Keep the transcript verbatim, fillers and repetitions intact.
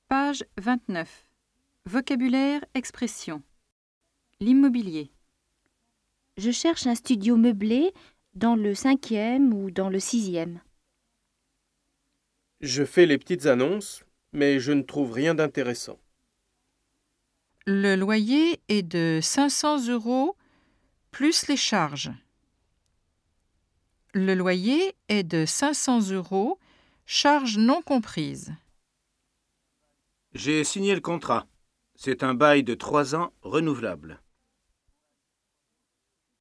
Page vingt-neuf. Vocabulaire, expression. L'immobilier. Je cherche un studio meublé dans le cinquième ou dans le sixième. Je fais les petites annonces, mais je ne trouve rien d'intéressant. Le loyer est de cinq cents euros plus les charges. Le loyer est de cinq cents euros, charges non comprises. J'ai signé le contrat. C'est un bail de trois ans renouvelable.